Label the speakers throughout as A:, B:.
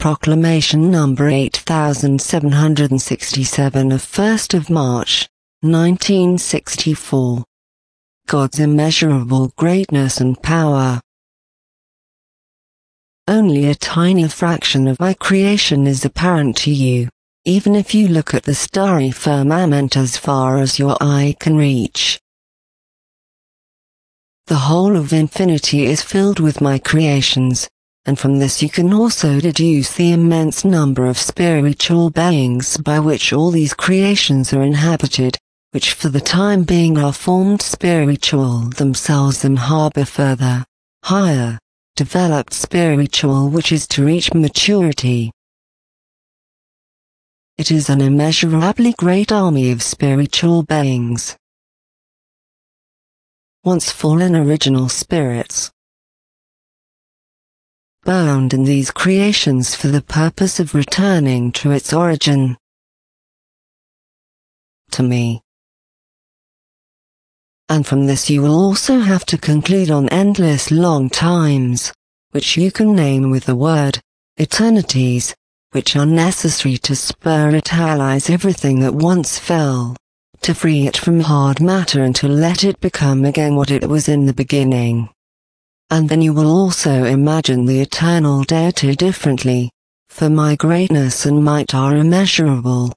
A: Proclamation number 8767 of 1st of March, 1964. God's immeasurable greatness and power. Only a tiny fraction of my creation is apparent to you, even if you look at the starry firmament as far as your eye can reach. The whole of infinity is filled with my creations, and from this you can also deduce the immense number of spiritual beings by which all these creations are inhabited, which for the time being are formed spiritual themselves and harbor further, higher, developed spiritual which is to reach maturity. It is an immeasurably great army of spiritual beings, once fallen original spirits, bound in these creations for the purpose of returning to its origin, to me. And from this you will also have to conclude on endless long times, which you can name with the word, eternities, which are necessary to spiritualize everything that once fell, to free it from hard matter and to let it become again what it was in the beginning. And then you will also imagine the eternal deity differently, for my greatness and might are immeasurable.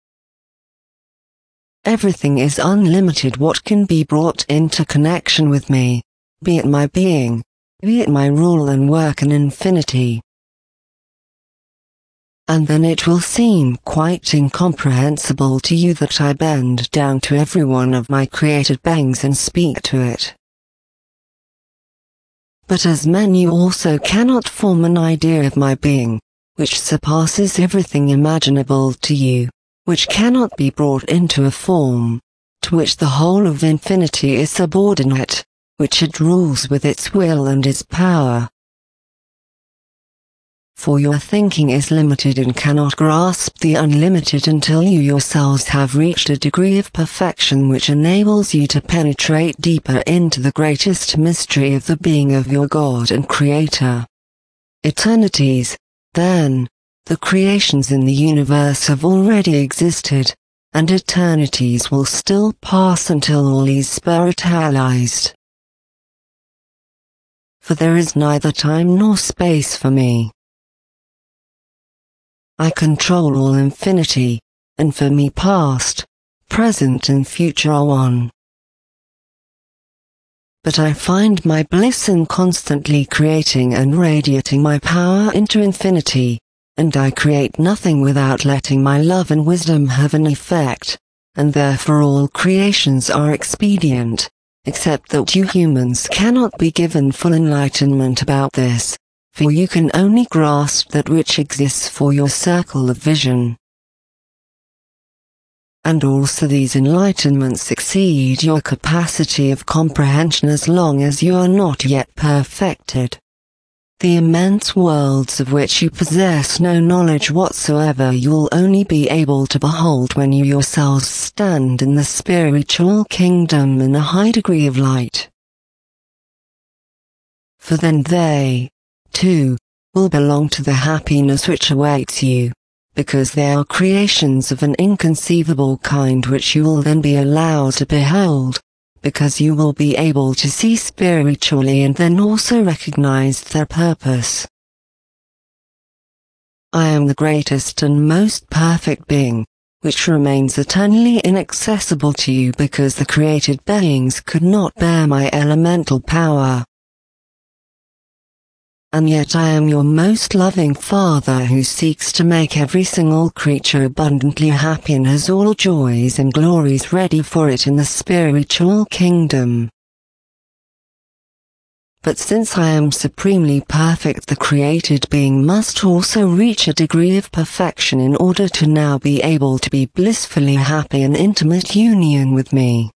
A: Everything is unlimited what can be brought into connection with me, be it my being, be it my rule and work in infinity. And then it will seem quite incomprehensible to you that I bend down to every one of my created beings and speak to it. But as men you also cannot form an idea of my being, which surpasses everything imaginable to you, which cannot be brought into a form, to which the whole of infinity is subordinate, which it rules with its will and its power. For your thinking is limited and cannot grasp the unlimited until you yourselves have reached a degree of perfection which enables you to penetrate deeper into the greatest mystery of the being of your God and Creator. Eternities, then, the creations in the universe have already existed, and eternities will still pass until all is spiritualized. For there is neither time nor space for me. I control all infinity, and for me past, present and future are one. But I find my bliss in constantly creating and radiating my power into infinity, and I create nothing without letting my love and wisdom have an effect, and therefore all creations are expedient, except that you humans cannot be given full enlightenment about this, for you can only grasp that which exists for your circle of vision. And also these enlightenments exceed your capacity of comprehension as long as you are not yet perfected. The immense worlds of which you possess no knowledge whatsoever you will only be able to behold when you yourselves stand in the spiritual kingdom in a high degree of light. For then they, too, will belong to the happiness which awaits you, because they are creations of an inconceivable kind which you will then be allowed to behold, because you will be able to see spiritually and then also recognize their purpose. I am the greatest and most perfect being, which remains eternally inaccessible to you because the created beings could not bear my elemental power. And yet I am your most loving Father who seeks to make every single creature abundantly happy and has all joys and glories ready for it in the spiritual kingdom. But since I am supremely perfect, the created being must also reach a degree of perfection in order to now be able to be blissfully happy in intimate union with me.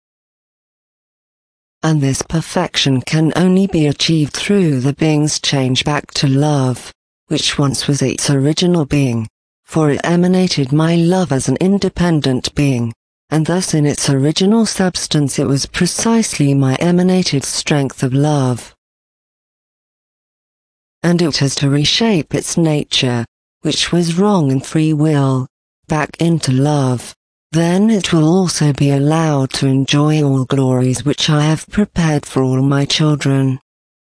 A: And this perfection can only be achieved through the being's change back to love, which once was its original being, for it emanated my love as an independent being, and thus in its original substance it was precisely my emanated strength of love. and it has to reshape its nature, which was wrong in free will, back into love. Then it will also be allowed to enjoy all glories which I have prepared for all my children.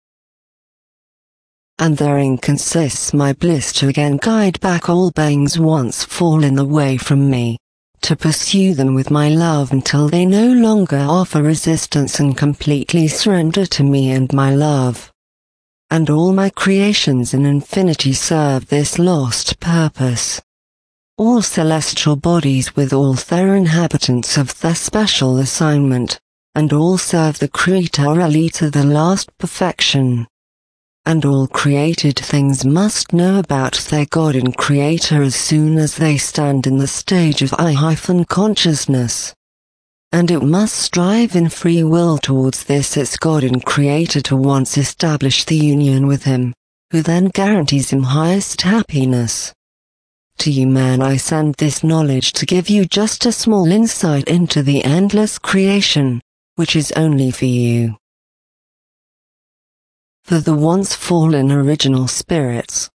A: And therein consists my bliss to again guide back all beings once fallen away from me, to pursue them with my love until they no longer offer resistance and completely surrender to me and my love. And all my creations in infinity serve this lost purpose. All celestial bodies with all their inhabitants of their special assignment, and all serve the Creator Ali to the last perfection. And all created things must know about their God and Creator as soon as they stand in the stage of I-consciousness. And it must strive in free will towards this its God and Creator to once establish the union with Him, who then guarantees Him highest happiness. To you man I send this knowledge to give you just a small insight into the endless creation, which is only for you. For the once fallen original spirits,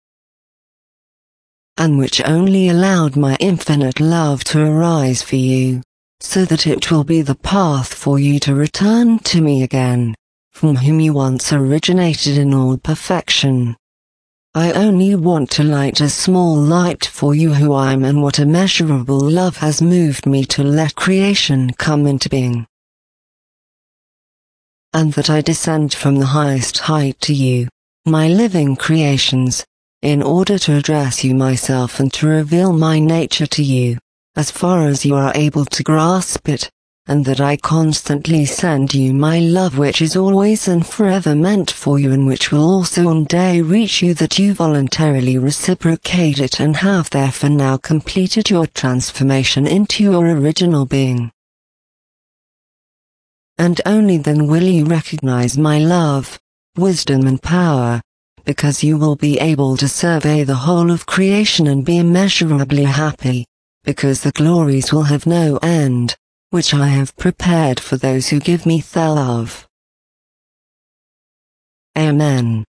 A: and which only allowed my infinite love to arise for you, so that it will be the path for you to return to me again, from whom you once originated in all perfection. I only want to light a small light for you who I am and what immeasurable love has moved me to let creation come into being. And that I descend from the highest height to you, my living creations, in order to address you myself and to reveal my nature to you, as far as you are able to grasp it, and that I constantly send you my love which is always and forever meant for you and which will also one day reach you, that you voluntarily reciprocate it and have therefore now completed your transformation into your original being. And only then will you recognize my love, wisdom and power, because you will be able to survey the whole of creation and be immeasurably happy, because the glories will have no end, which I have prepared for those who give me their love. Amen.